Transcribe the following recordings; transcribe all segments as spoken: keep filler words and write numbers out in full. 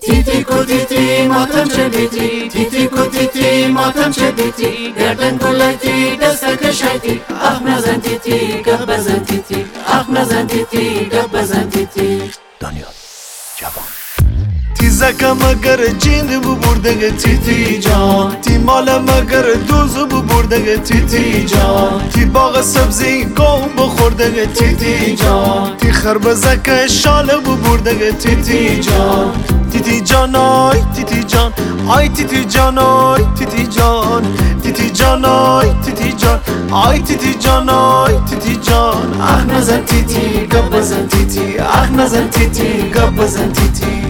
تیتی کو تیتی ماتم چدیتی تیتی کو تیتی ماتم چدیتی گردن گلتی دستک شیتی اخ نزن تیتی گه بزن تیتی اخ نزن تیتی گه بزن تیتی دانیال جوان تیزکه مگر جیند بو بردگه تیتی جان تی مال مگر دوزو بو بردگه تیتی جان تی باغ سبزی گو بخوردگه تیتی جان تی خربزکه شاله بو بردگه تیتی جان تیتی جان آی تیتی جان آی تیتی جان آی تیتی جان تیتی جان آی تیتی جان آی تیتی جان آی تیتی جان اخ نزن تیتی گپ بزن تیتی اخ نزن تیتی گپ بزن تیتی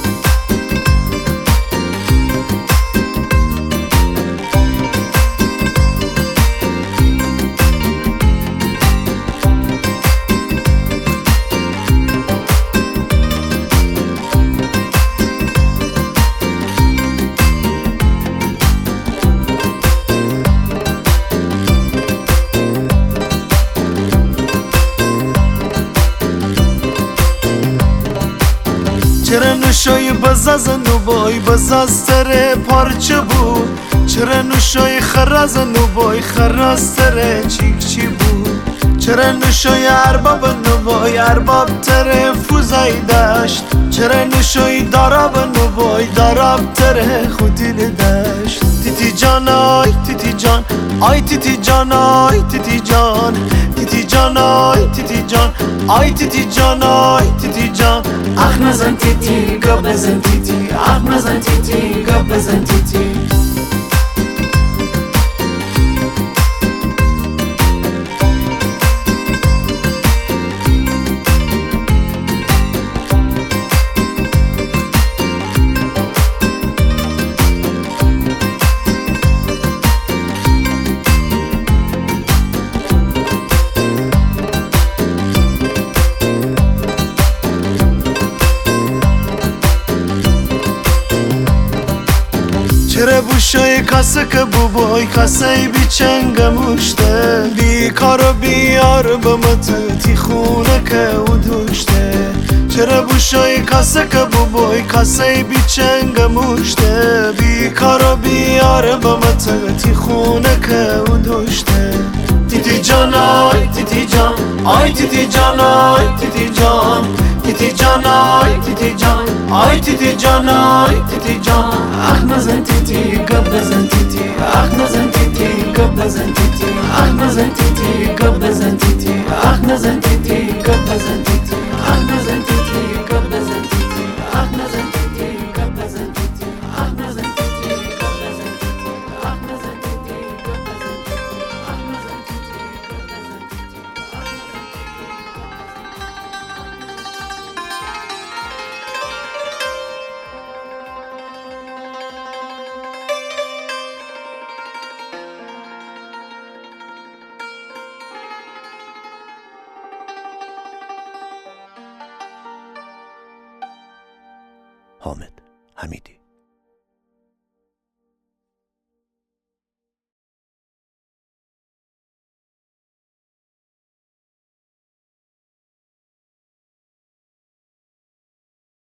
چرا نوشای بزازن و بای بزازتره پارچه بود چرا نوشای خرازن و بای خرازتره چیک چی بود چرا نوشای ارباب و بای ارباب تره فوزای داشت چرا نوشای داراب و بای داراب تره خودیل داشت تیتی جان آی تیتی جان آی تیتی جان آی تیتی جان تیتی جان آی تیتی جان آی تیتی جان آی تیتی جان اخ نزن تیتی گپ بزن تیتی اخ نزن تیتی گپ بزن تیتی چرا بوشای کاسه که بوبای کاسه بی چنگ موشته بی کار و بیار بمت تی خونه که او دوشته چرا بوشای کاسه که بوبای کاسه بی چنگ موشته بی کار و بیار بمت تی خونه که او دوشته تیتی جان آی تیتی جان آی تیتی جان آی تیتی جان تیتی جان آی تیتی جان آی تیتی جان آی تیتی جان اخ نزن تیتی گپ بزن تیتی اخ نزن تیتی گپ بزن تیتی اخ نزن تیتی گپ بزن تیتی اخ نزن تیتی گپ بزن تیتی اخ نزن تیتی گپ بزن تیتی اخ نزن تیتی گپ بزن تیتی اخ نزن تیتی گپ بزن تیتی اخ نزن تیتی گپ بزن تیتی اخ نزن تیتی گپ بزن حامد حمیدی.